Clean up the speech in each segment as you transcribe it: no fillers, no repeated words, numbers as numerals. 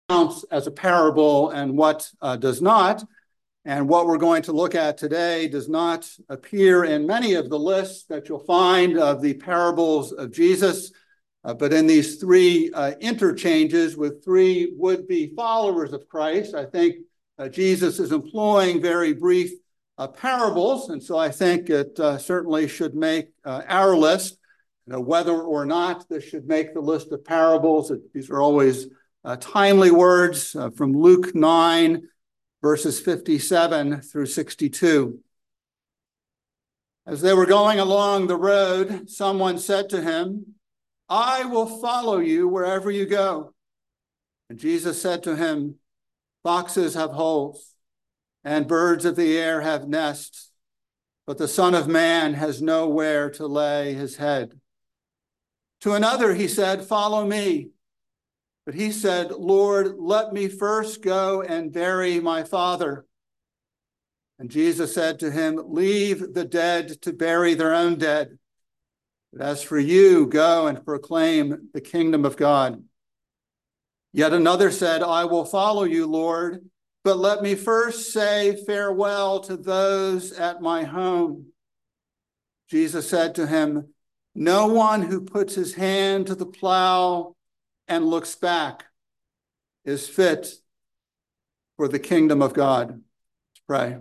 counts as a parable and what does not. And what we're going to look at today does not appear in many of the lists that you'll find of the parables of Jesus, but in these three interchanges with three would-be followers of Christ, I think Jesus is employing very brief parables, and so I think it certainly should make our list. Whether or not this should make the list of parables, these are always timely words from Luke 9, verses 57 through 62. As they were going along the road, someone said to him, "I will follow you wherever you go." And Jesus said to him, "Foxes have holes, and birds of the air have nests, but the Son of Man has nowhere to lay his head." To another he said, "Follow me." But he said, "Lord, let me first go and bury my father." And Jesus said to him, "Leave the dead to bury their own dead. But as for you, go and proclaim the kingdom of God." Yet another said, "I will follow you, Lord, but let me first say farewell to those at my home." Jesus said to him, "No one who puts his hand to the plow and looks back is fit for the kingdom of God." Let's pray.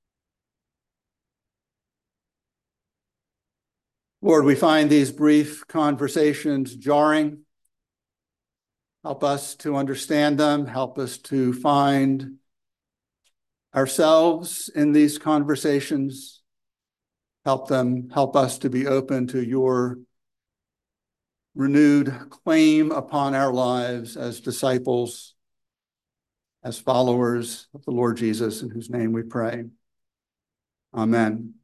Lord, we find these brief conversations jarring. Help us to understand them. Help us to find ourselves in these conversations. Help us to be open to your renewed claim upon our lives as disciples, as followers of the Lord Jesus, in whose name we pray. Amen.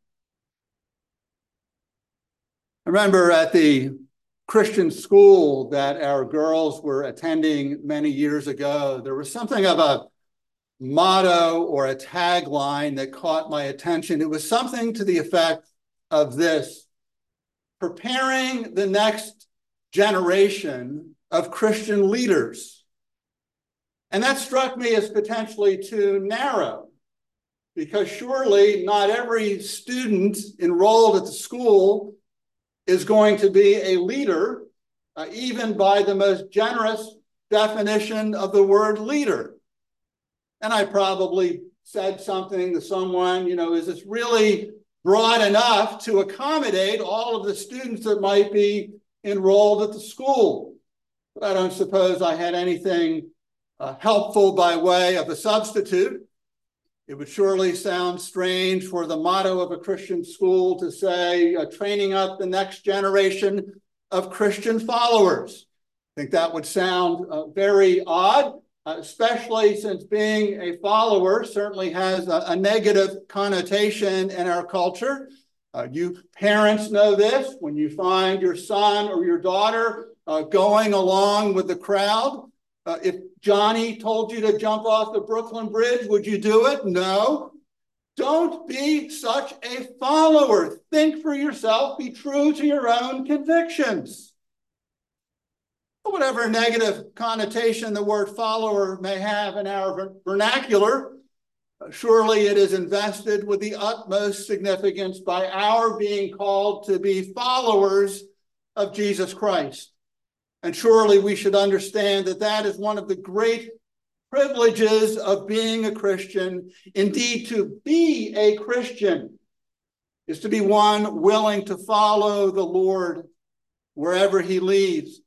I remember at the Christian school that our girls were attending many years ago, there was something of a motto or a tagline that caught my attention. It was something to the effect of this: preparing the next generation of Christian leaders. And that struck me as potentially too narrow, because surely not every student enrolled at the school is going to be a leader, even by the most generous definition of the word leader. And I probably said something to someone, is this really broad enough to accommodate all of the students that might be enrolled at the school? But I don't suppose I had anything helpful by way of a substitute. It would surely sound strange for the motto of a Christian school to say, training up the next generation of Christian followers. I think that would sound very odd, especially since being a follower certainly has a negative connotation in our culture. You parents know this. When you find your son or your daughter going along with the crowd, if Johnny told you to jump off the Brooklyn Bridge, would you do it? No. Don't be such a follower. Think for yourself. Be true to your own convictions. Whatever negative connotation the word follower may have in our vernacular, surely it is invested with the utmost significance by our being called to be followers of Jesus Christ. And surely we should understand that that is one of the great privileges of being a Christian. Indeed, to be a Christian is to be one willing to follow the Lord wherever he leads.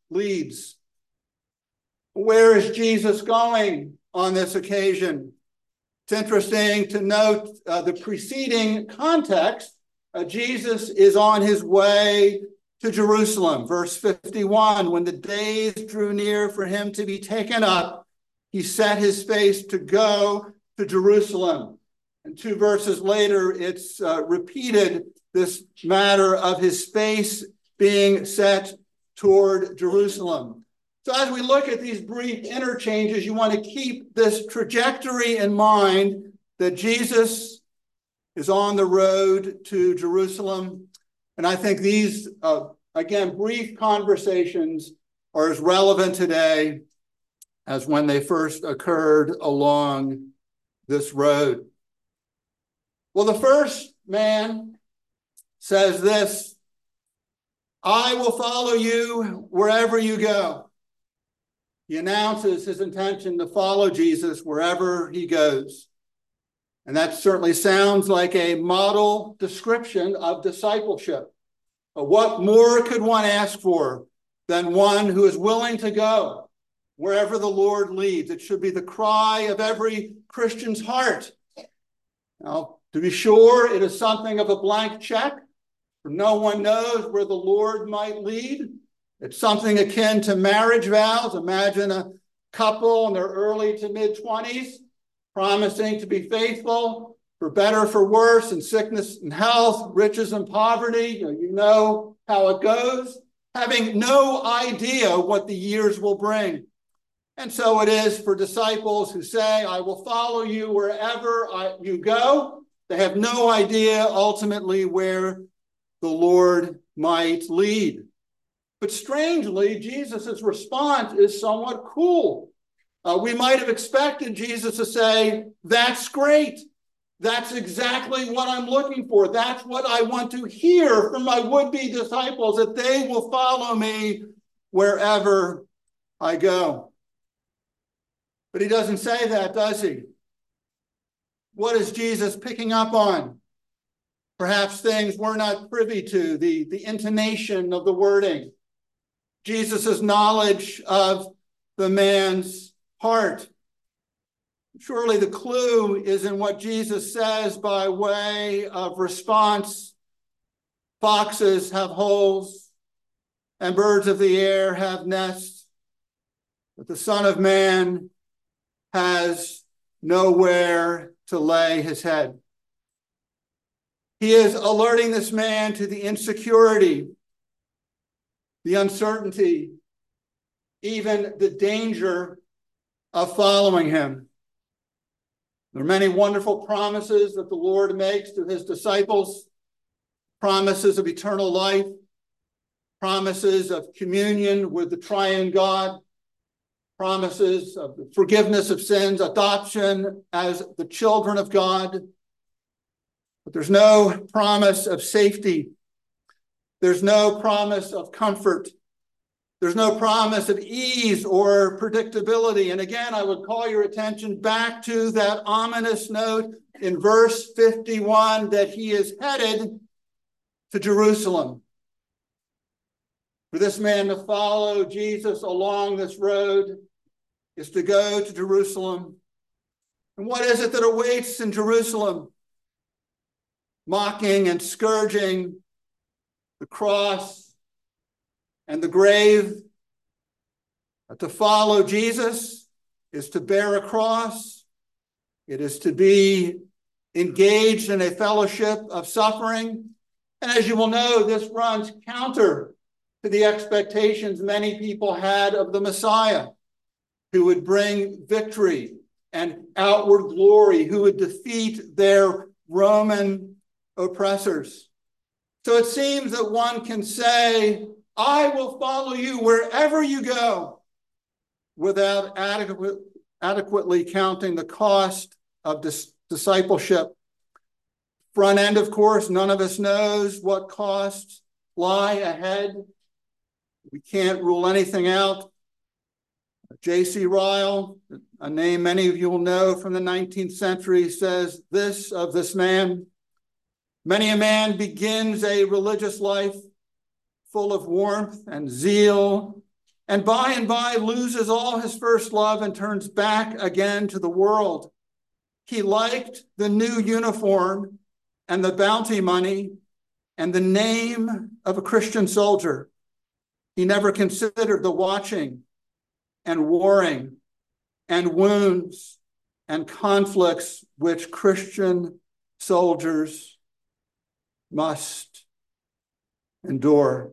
Where is Jesus going on this occasion? It's interesting to note the preceding context. Jesus is on his way to Jerusalem. Verse 51, when the days drew near for him to be taken up, he set his face to go to Jerusalem. And 2 verses later, it's repeated, this matter of his face being set toward Jerusalem. So as we look at these brief interchanges, you want to keep this trajectory in mind, that Jesus is on the road to Jerusalem. And I think these, again, brief conversations are as relevant today as when they first occurred along this road. Well, the first man says this: I will follow you wherever you go. He announces his intention to follow Jesus wherever he goes. And that certainly sounds like a model description of discipleship. But what more could one ask for than one who is willing to go wherever the Lord leads? It should be the cry of every Christian's heart. Now, to be sure, it is something of a blank check, for no one knows where the Lord might lead. It's something akin to marriage vows. Imagine a couple in their early to mid-20s promising to be faithful for better, for worse, in sickness and health, riches and poverty. You know how it goes, having no idea what the years will bring. And so it is for disciples who say, I will follow you wherever you go. They have no idea ultimately where the Lord might lead. But strangely, Jesus' response is somewhat cool. We might have expected Jesus to say, that's great. That's exactly what I'm looking for. That's what I want to hear from my would-be disciples, that they will follow me wherever I go. But he doesn't say that, does he? What is Jesus picking up on? Perhaps things we're not privy to, the intonation of the wording, Jesus' knowledge of the man's heart. Surely the clue is in what Jesus says by way of response. Foxes have holes, and birds of the air have nests, but the Son of Man has nowhere to lay his head. He is alerting this man to the insecurity, the uncertainty, even the danger of following him. There are many wonderful promises that the Lord makes to his disciples, promises of eternal life, promises of communion with the triune God, promises of the forgiveness of sins, adoption as the children of God. But there's no promise of safety. There's no promise of comfort. There's no promise of ease or predictability. And again, I would call your attention back to that ominous note in verse 51 that he is headed to Jerusalem. For this man to follow Jesus along this road is to go to Jerusalem. And what is it that awaits in Jerusalem? Mocking and scourging, the cross, and the grave. To follow Jesus is to bear a cross. It is to be engaged in a fellowship of suffering. And as you will know, this runs counter to the expectations many people had of the Messiah, who would bring victory and outward glory, who would defeat their Roman oppressors. So it seems that one can say, I will follow you wherever you go, without adequately counting the cost of discipleship. Front end, of course, none of us knows what costs lie ahead. We can't rule anything out. J.C. Ryle, a name many of you will know from the 19th century, says this of this man: many a man begins a religious life full of warmth and zeal, and by loses all his first love and turns back again to the world. He liked the new uniform and the bounty money and the name of a Christian soldier. He never considered the watching and warring and wounds and conflicts which Christian soldiers must endure.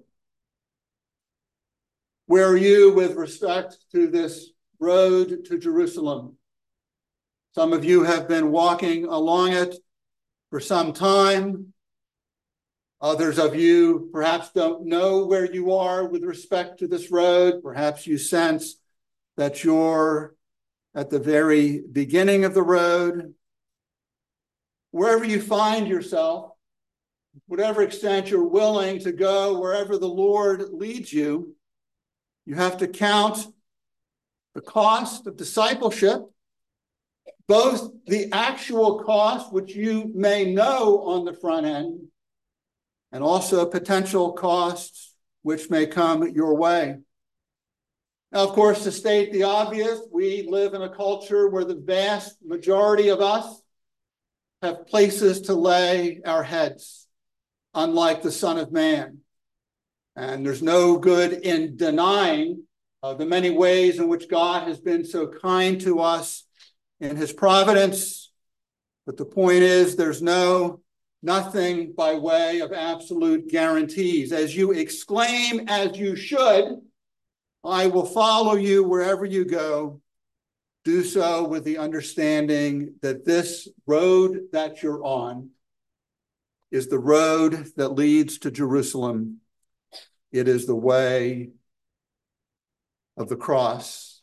Where are you with respect to this road to Jerusalem? Some of you have been walking along it for some time. Others of you perhaps don't know where you are with respect to this road. Perhaps you sense that you're at the very beginning of the road. Wherever you find yourself, whatever extent you're willing to go, wherever the Lord leads you, you have to count the cost of discipleship, both the actual cost, which you may know on the front end, and also potential costs which may come your way. Now, of course, to state the obvious, we live in a culture where the vast majority of us have places to lay our heads, unlike the Son of Man. And there's no good in denying the many ways in which God has been so kind to us in his providence. But the point is, there's nothing by way of absolute guarantees. As you exclaim, as you should, I will follow you wherever you go. Do so with the understanding that this road that you're on is the road that leads to Jerusalem. It is the way of the cross.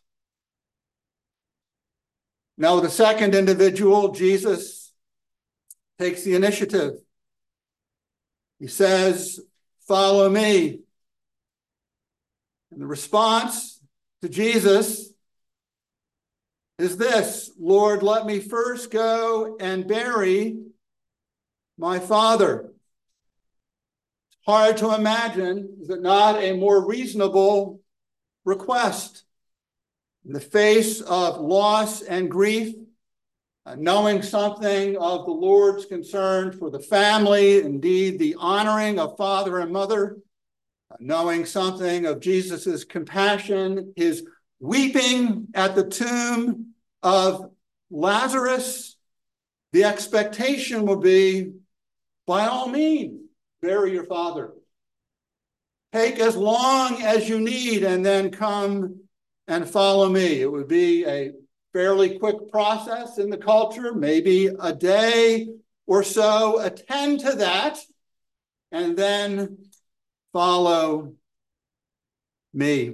Now, the second individual, Jesus, takes the initiative. He says, follow me. And the response to Jesus is this: Lord, let me first go and bury my father. It's hard to imagine, is it not, a more reasonable request? In the face of loss and grief, knowing something of the Lord's concern for the family, indeed the honoring of father and mother, knowing something of Jesus's compassion, his weeping at the tomb of Lazarus, the expectation will be, by all means, bury your father. Take as long as you need and then come and follow me. It would be a fairly quick process in the culture, maybe a day or so. Attend to that and then follow me.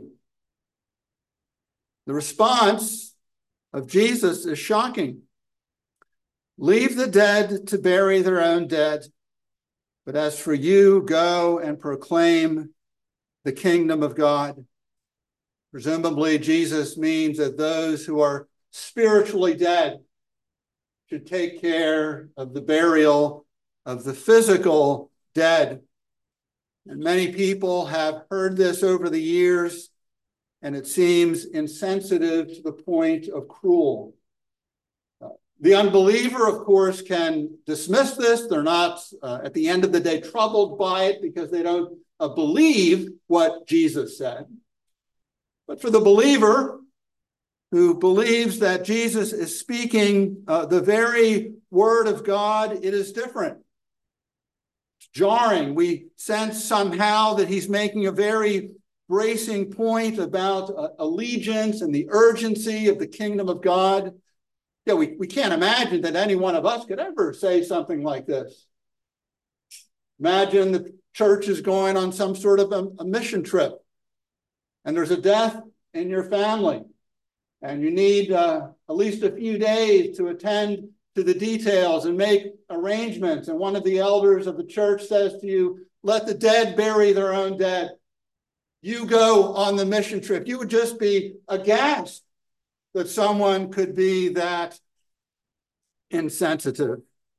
The response of Jesus is shocking. Leave the dead to bury their own dead, but as for you, go and proclaim the kingdom of God. Presumably, Jesus means that those who are spiritually dead should take care of the burial of the physical dead. And many people have heard this over the years, and it seems insensitive to the point of cruel. The unbeliever, of course, can dismiss this. They're not, at the end of the day, troubled by it because they don't believe what Jesus said. But for the believer who believes that Jesus is speaking the very word of God, it is different. It's jarring. We sense somehow that he's making a very bracing point about allegiance and the urgency of the kingdom of God. Yeah, we can't imagine that any one of us could ever say something like this. Imagine the church is going on some sort of a mission trip, and there's a death in your family, and you need at least a few days to attend to the details and make arrangements. And one of the elders of the church says to you, let the dead bury their own dead. You go on the mission trip. You would just be aghast that someone could be that insensitive.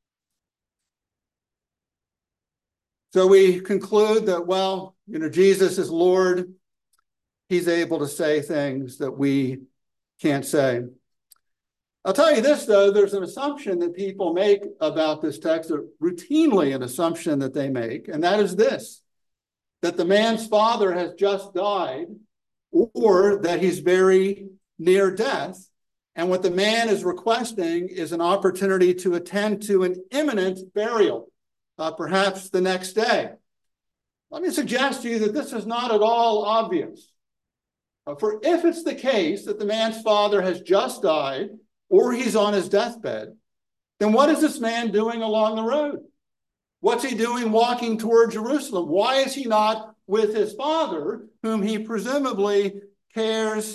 So we conclude that, well, Jesus is Lord. He's able to say things that we can't say. I'll tell you this, though, there's an assumption that people make about this text, routinely an assumption that they make, and that is this, that the man's father has just died or that he's very near death. And what the man is requesting is an opportunity to attend to an imminent burial, perhaps the next day. Let me suggest to you that this is not at all obvious. For if it's the case that the man's father has just died or he's on his deathbed, then what is this man doing along the road? What's he doing walking toward Jerusalem? Why is he not with his father, whom he presumably cares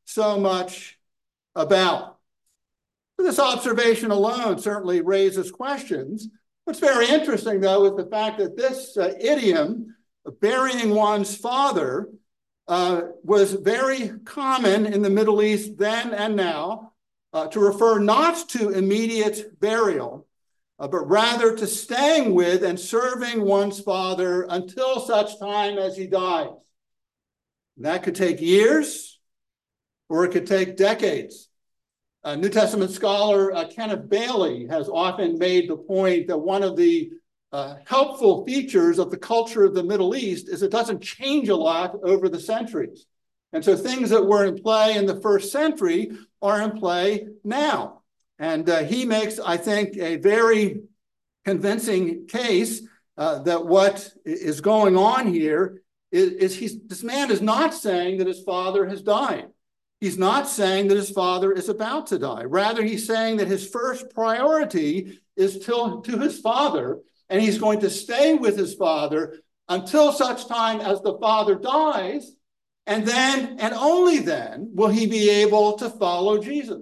so much about. This observation alone certainly raises questions. What's very interesting, though, is the fact that this idiom, burying one's father, was very common in the Middle East then and now, to refer not to immediate burial, but rather to staying with and serving one's father until such time as he dies. And that could take years, or it could take decades. New Testament scholar Kenneth Bailey has often made the point that one of the helpful features of the culture of the Middle East is it doesn't change a lot over the centuries. And so things that were in play in the first century are in play now. And he makes, I think, a very convincing case that what is going on here is this man is not saying that his father has died. He's not saying that his father is about to die. Rather, he's saying that his first priority is to his father, and he's going to stay with his father until such time as the father dies, and then, and only then, will he be able to follow Jesus.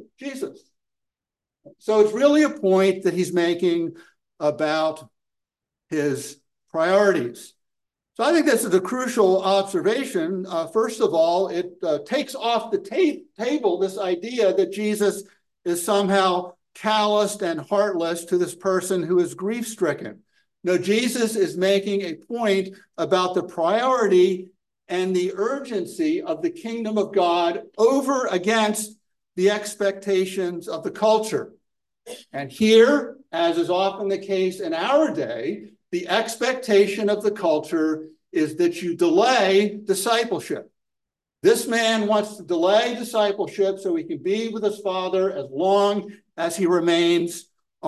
So it's really a point that he's making about his priorities. So I think this is a crucial observation. First of all, it takes off the table this idea that Jesus is somehow calloused and heartless to this person who is grief-stricken. No, Jesus is making a point about the priority and the urgency of the kingdom of God over against the expectations of the culture. And here, as is often the case in our day, the expectation of the culture is that you delay discipleship. This man wants to delay discipleship so he can be with his father as long as he remains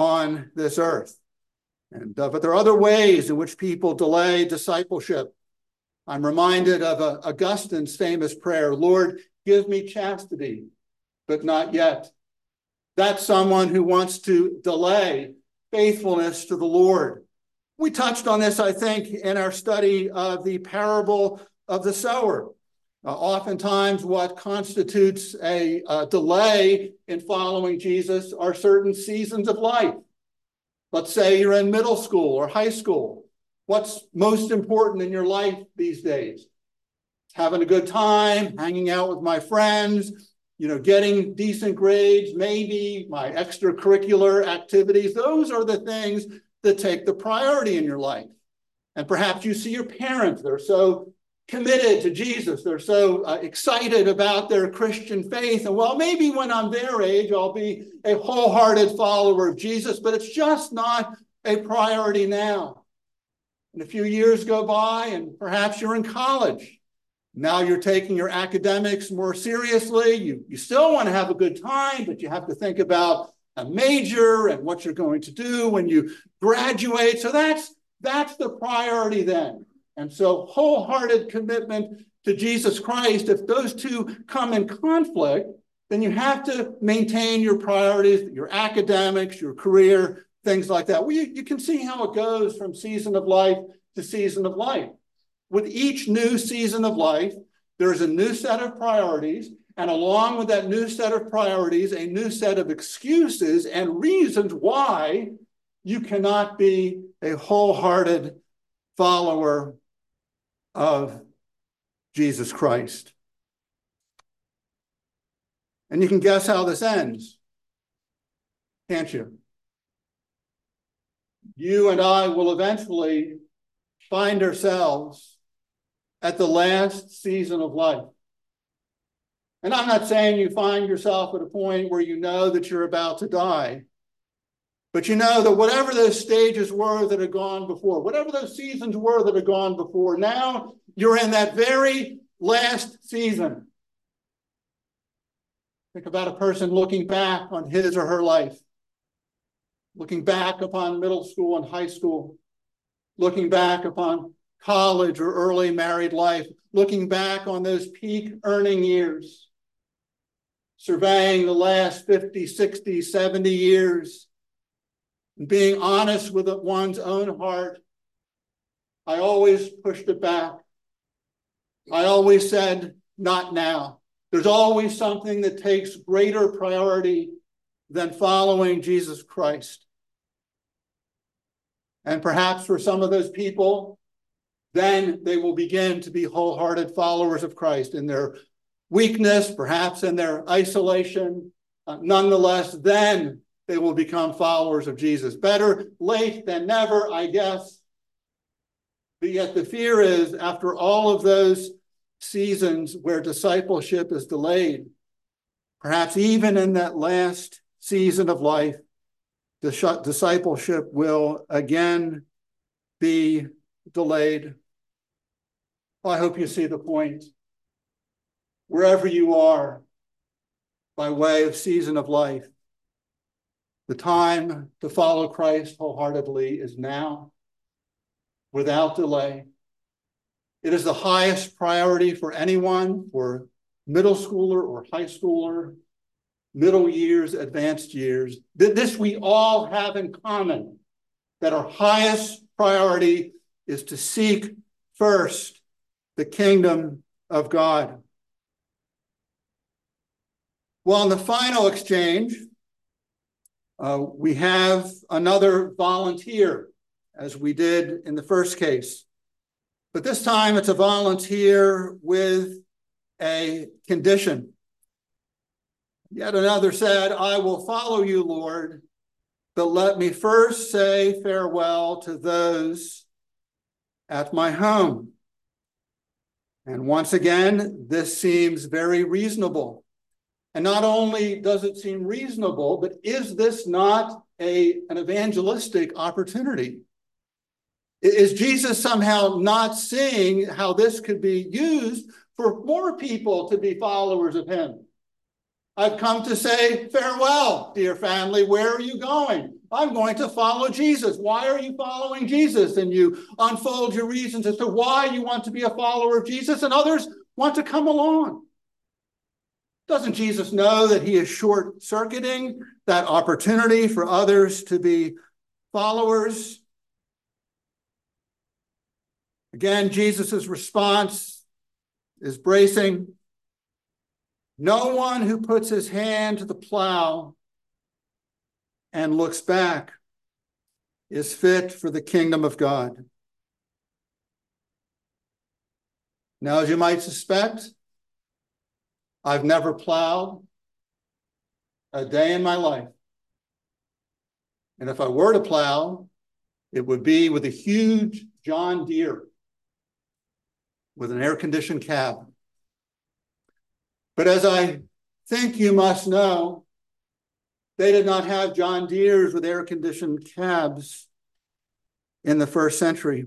on this earth. And but there are other ways in which people delay discipleship. I'm reminded of Augustine's famous prayer, Lord, give me chastity, but not yet. That's someone who wants to delay faithfulness to the Lord. We touched on this, I think, in our study of the parable of the sower. Oftentimes, what constitutes a delay in following Jesus are certain seasons of life. Let's say you're in middle school or high school. What's most important in your life these days? Having a good time, hanging out with my friends, getting decent grades, maybe my extracurricular activities. Those are the things that take the priority in your life. And perhaps you see your parents, they're so committed to Jesus, they're so excited about their Christian faith, and well, maybe when I'm their age, I'll be a wholehearted follower of Jesus, but it's just not a priority now. And a few years go by, and perhaps you're in college. Now you're taking your academics more seriously. You still want to have a good time, but you have to think about a major and what you're going to do when you graduate. So that's the priority then. And so wholehearted commitment to Jesus Christ, if those two come in conflict, then you have to maintain your priorities, your academics, your career, things like that. Well, you can see how it goes from season of life to season of life. With each new season of life, there's a new set of priorities. And along with that new set of priorities, a new set of excuses and reasons why you cannot be a wholehearted follower of Jesus Christ. And you can guess how this ends, can't you? You and I will eventually find ourselves at the last season of life. And I'm not saying you find yourself at a point where you know that you're about to die, but you know that whatever those stages were that had gone before, whatever those seasons were that had gone before, now you're in that very last season. Think about a person looking back on his or her life, looking back upon middle school and high school, looking back upon college or early married life, looking back on those peak earning years, surveying the last 50, 60, 70 years, and being honest with one's own heart. I always pushed it back. I always said, not now. There's always something that takes greater priority than following Jesus Christ. And perhaps for some of those people, then they will begin to be wholehearted followers of Christ in their weakness, perhaps in their isolation. Nonetheless, then they will become followers of Jesus. Better late than never, I guess. But yet the fear is, after all of those seasons where discipleship is delayed, perhaps even in that last season of life, discipleship will again be delayed. Well, I hope you see the point. Wherever you are, by way of season of life, the time to follow Christ wholeheartedly is now, without delay. It is the highest priority for anyone, for middle schooler or high schooler, middle years, advanced years. This we all have in common, that our highest priority is to seek first the kingdom of God. Well, in the final exchange, we have another volunteer, as we did in the first case. But this time it's a volunteer with a condition. Yet another said, "I will follow you, Lord, but let me first say farewell to those at my home." And once again, this seems very reasonable. And not only does it seem reasonable, but is this not an evangelistic opportunity? Is Jesus somehow not seeing how this could be used for more people to be followers of him? I've come to say farewell, dear family. Where are you going? I'm going to follow Jesus. Why are you following Jesus? And you unfold your reasons as to why you want to be a follower of Jesus, and others want to come along. Doesn't Jesus know that he is short-circuiting that opportunity for others to be followers? Again, Jesus' response is bracing. No one who puts his hand to the plow and looks back is fit for the kingdom of God. Now, as you might suspect, I've never plowed a day in my life. And if I were to plow, it would be with a huge John Deere with an air-conditioned cab. But as I think you must know, they did not have John Deeres with air-conditioned cabs in the first century.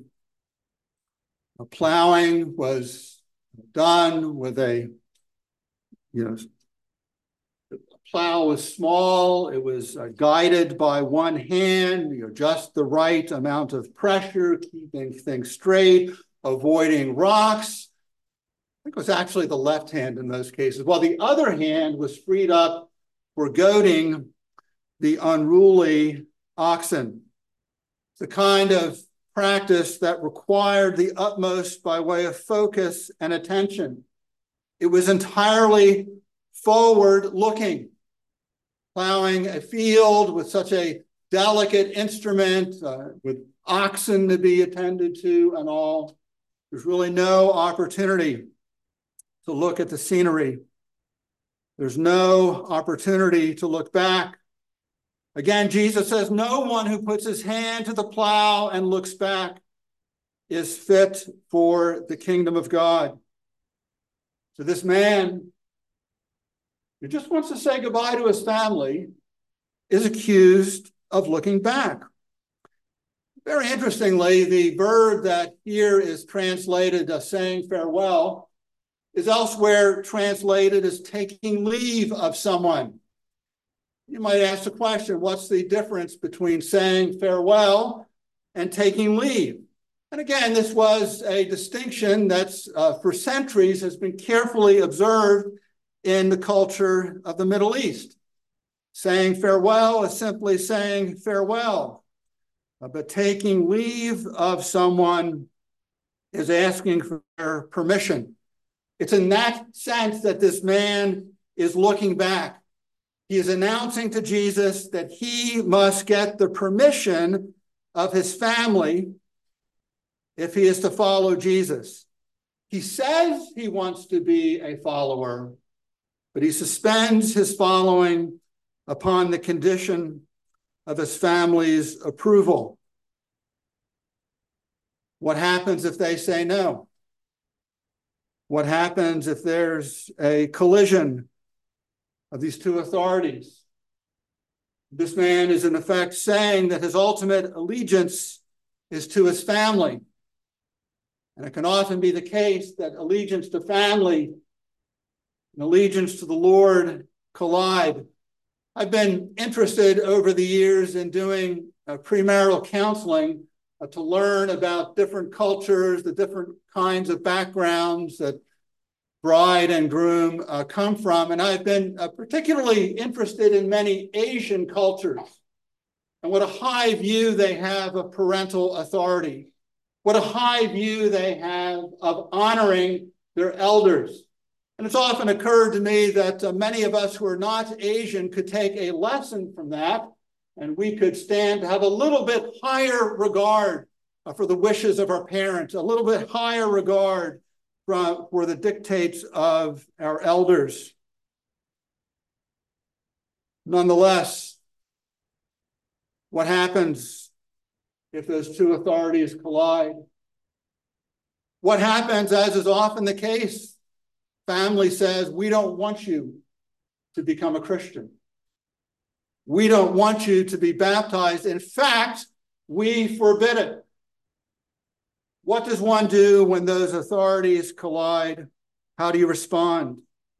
Plowing was done with the plow was small. It was guided by one hand, just the right amount of pressure, keeping things straight, avoiding rocks. I think it was actually the left hand in those cases, while the other hand was freed up for goading the unruly oxen. It's the kind of practice that required the utmost by way of focus and attention. It was entirely forward-looking. Plowing a field with such a delicate instrument, with oxen to be attended to and all, there's really no opportunity to look at the scenery. There's no opportunity to look back. Again, Jesus says, no one who puts his hand to the plow and looks back is fit for the kingdom of God. So this man who just wants to say goodbye to his family is accused of looking back. Very interestingly, the verb that here is translated as saying farewell is elsewhere translated as taking leave of someone. You might ask the question, what's the difference between saying farewell and taking leave? And again, this was a distinction that's for centuries has been carefully observed in the culture of the Middle East. Saying farewell is simply saying farewell. But taking leave of someone is asking for their permission. It's in that sense that this man is looking back. He is announcing to Jesus that he must get the permission of his family if he is to follow Jesus. He says he wants to be a follower, but he suspends his following upon the condition of his family's approval. What happens if they say no? What happens if there's a collision of these two authorities? This man is in effect saying that his ultimate allegiance is to his family. And it can often be the case that allegiance to family and allegiance to the Lord collide. I've been interested over the years in doing premarital counseling to learn about different cultures, the different kinds of backgrounds that bride and groom come from. And I've been particularly interested in many Asian cultures and what a high view they have of parental authority, what a high view they have of honoring their elders. And it's often occurred to me that many of us who are not Asian could take a lesson from that, and we could stand to have a little bit higher regard for the wishes of our parents, a little bit higher regard for the dictates of our elders. Nonetheless, what happens if those two authorities collide? What happens, as is often the case? Family says, we don't want you to become a Christian. We don't want you to be baptized. In fact, we forbid it. What does one do when those authorities collide? How do you respond?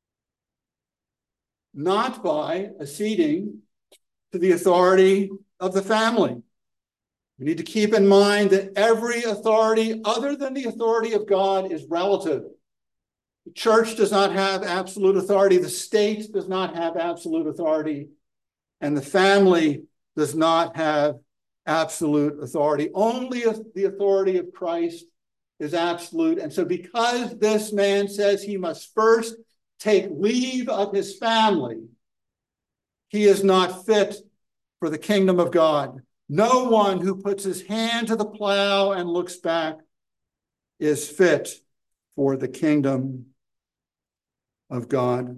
Not by acceding to the authority of the family. We need to keep in mind that every authority other than the authority of God is relative. The church does not have absolute authority. The state does not have absolute authority. And the family does not have absolute authority. Only the authority of Christ is absolute. And so because this man says he must first take leave of his family, he is not fit for the kingdom of God. No one who puts his hand to the plow and looks back is fit for the kingdom of God.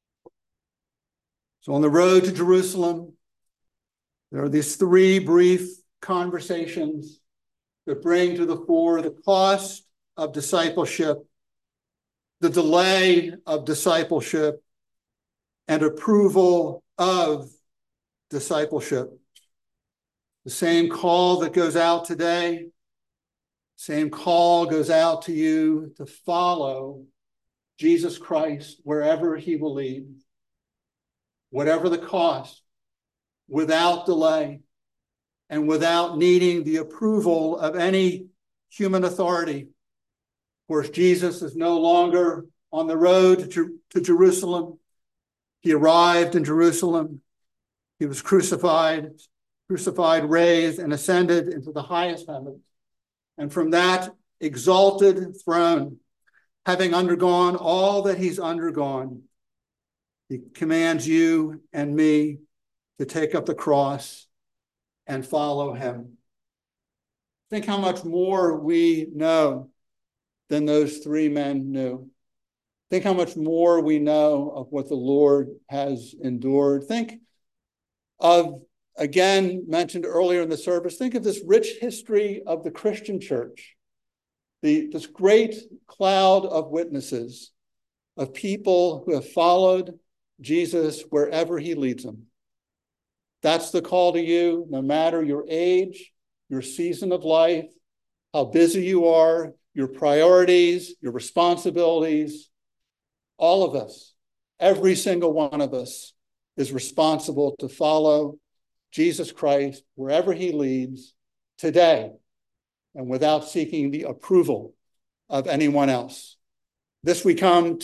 So on the road to Jerusalem, there are these three brief conversations that bring to the fore the cost of discipleship, the delay of discipleship, and approval of discipleship. The same call that goes out today, same call goes out to you to follow Jesus Christ wherever he will lead, whatever the cost, without delay, and without needing the approval of any human authority. Of course, Jesus is no longer on the road to Jerusalem. He arrived in Jerusalem. He was crucified, raised, and ascended into the highest heavens. And from that exalted throne, having undergone all that he's undergone, he commands you and me to take up the cross and follow him. Think how much more we know than those three men knew. Think how much more we know of what the Lord has endured. Think of, again, mentioned earlier in the service, think of this rich history of the Christian church, this great cloud of witnesses, of people who have followed Jesus wherever he leads them. That's the call to you, no matter your age, your season of life, how busy you are, your priorities, your responsibilities. All of us, every single one of us, is responsible to follow Jesus Christ wherever he leads today and without seeking the approval of anyone else. This we come